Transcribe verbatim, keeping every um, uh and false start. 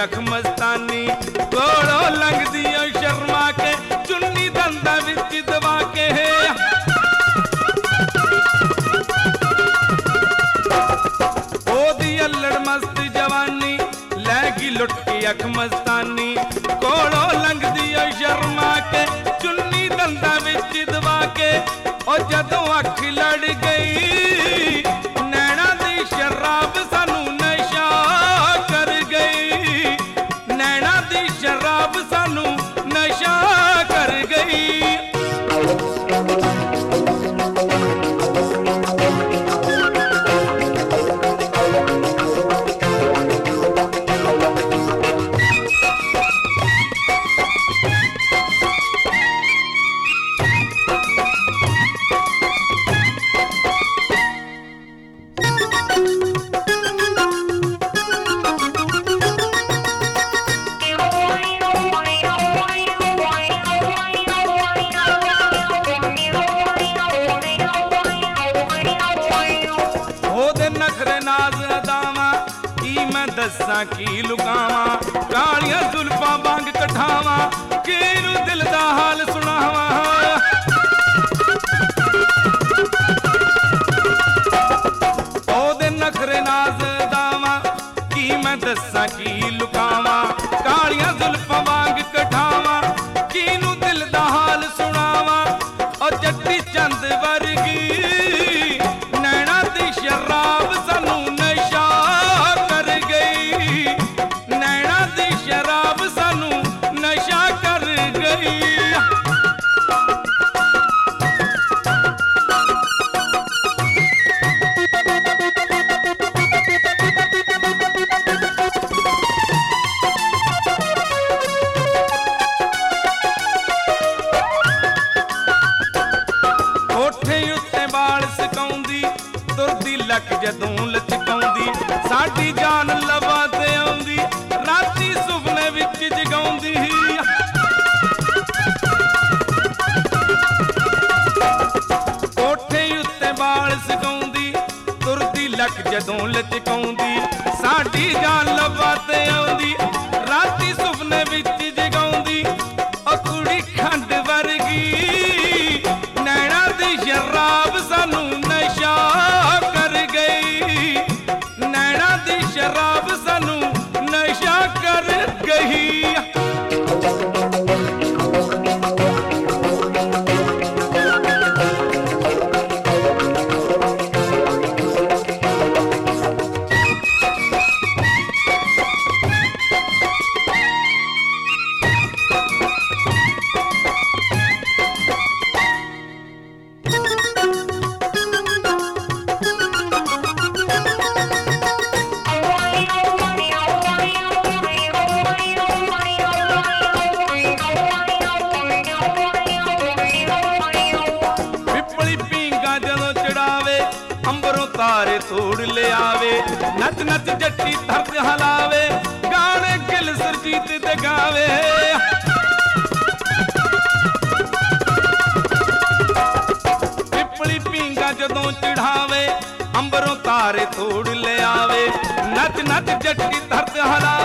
अख मस्तानी कोलों लंघदी ओ शर्मा के चुन्नी दंदा विच दबा के ओदी अल्लड़ मस्त जवानी लैगी लुट के अख मस्तानी कोलों लंघदी ओ शर्मा के चुन्नी दंदा विच दबा के ओ जदों अख लड़ गई नैना दी शराब सानू नशा कर गई नैना दी शराब सानू नशा कर गई दसा की लुकावा कालियां जुल्फां वांग कठावा किनू दिल दा हाल सुनावा ओदे नखरे नाज दावा की मैं दसा की लुकावा कालियां जुल्फां वांग कठावा किनू दिल दा हाल सुनावा ओ जट्टी चंद वर्गी नैना दी शराब सानू नशा नैना दी शराब सानू नशा कर गई कोठे उत्ते बाल सिकाउंदी तुरदी लक जदों लचकाउंदी साडी जान लवा ते आउंदी राती सुपने विच जगाउंदी कोठे उत्ते बाल सिकाउंदी तुरदी लक जदों लचकाउंदी साडी जान लवा ते आउंदी राती सुपने विच जगाउंदी ओ कुड़ी खंड वर्गी नैना दी शराब सानू नशा कर गई नैना दी शराब सानू नशा कर गई अंबरों तारे तोड़ ले आवे नच नच जट्टी धरत हलावे गाने गिल सरजीत ते गावे पिपली पींगा जदों चढ़ावे अंबरों तारे तोड़ ले आवे नच नच जट्टी धरत हलावे